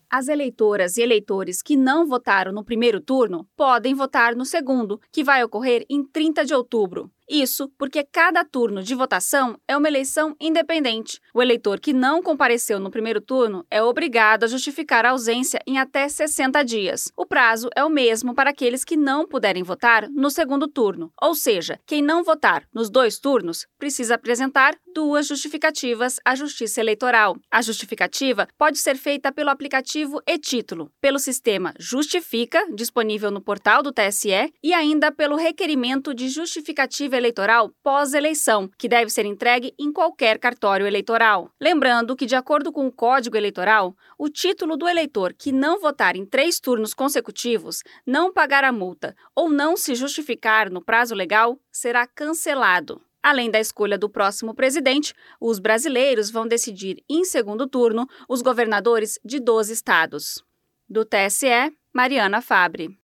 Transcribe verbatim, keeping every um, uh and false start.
As eleitoras e eleitores que não votaram no primeiro turno podem votar no segundo, que vai ocorrer em trinta de outubro. Isso porque cada turno de votação é uma eleição independente. O eleitor que não compareceu no primeiro turno é obrigado a justificar a ausência em até sessenta dias. O prazo é o mesmo para aqueles que não puderem votar no segundo turno. Ou seja, quem não votar nos dois turnos precisa apresentar duas justificativas à Justiça Eleitoral. A justificativa pode ser feita pelo aplicativo e-Título, pelo sistema Justifica, disponível no portal do T S E, e ainda pelo requerimento de justificativa eleitoral pós-eleição, que deve ser entregue em qualquer cartório eleitoral. Lembrando que, de acordo com o Código Eleitoral, o título do eleitor que não votar em três turnos consecutivos, não pagar a multa ou não se justificar no prazo legal, será cancelado. Além da escolha do próximo presidente, os brasileiros vão decidir em segundo turno os governadores de doze estados. Do T S E, Mariana Fabre.